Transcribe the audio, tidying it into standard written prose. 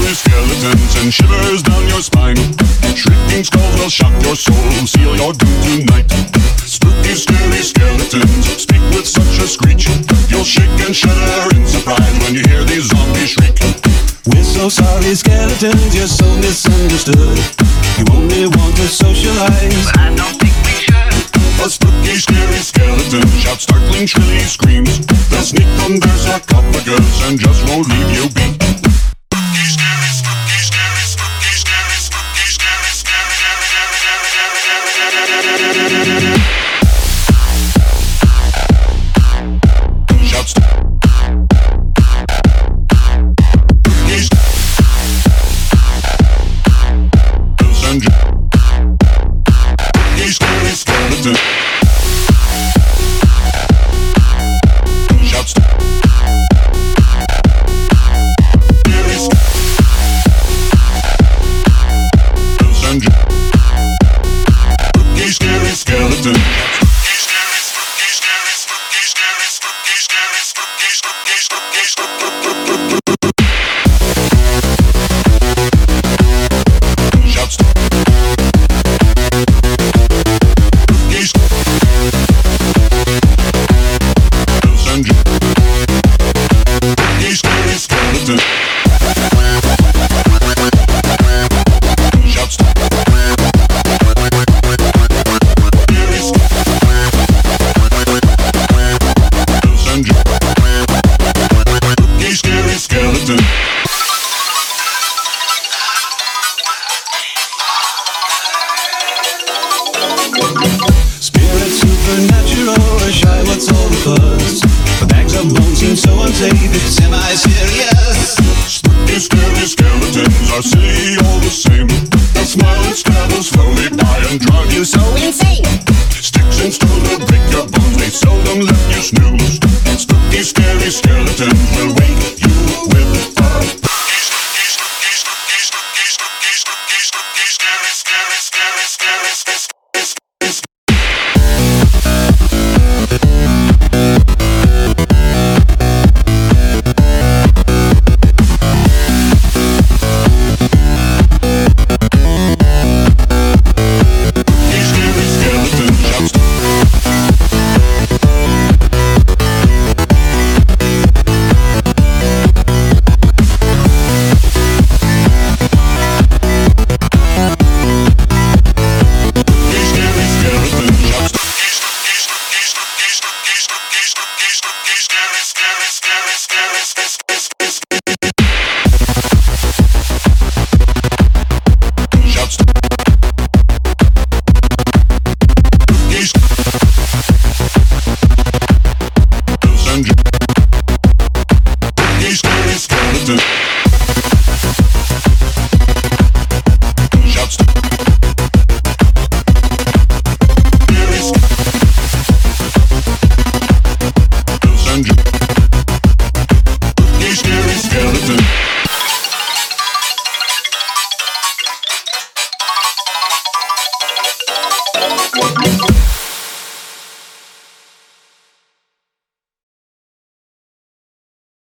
scary skeletons and shivers down your spine. Shrieking skulls will shock your soul, seal your doom tonight. Spooky, scary skeletons speak with such a screech. You'll shake and shudder in surprise when you hear these zombies shriek. We're so sorry, skeletons, you're so misunderstood. You only want to socialize, but I don't think we should. A spooky, scary skeleton shouts startling, shrilly screams. They'll sneak from their sarcophagus and just won't leave you be. Spooky, scary, spooky, scary, spooky, scary, spooky, scary, scary, shouts. Scary skeleton shouts. Scary skeleton. spirit supernatural, or shy, what's all the buzz? The bags of bones seem so unsafe, it's semi-serious.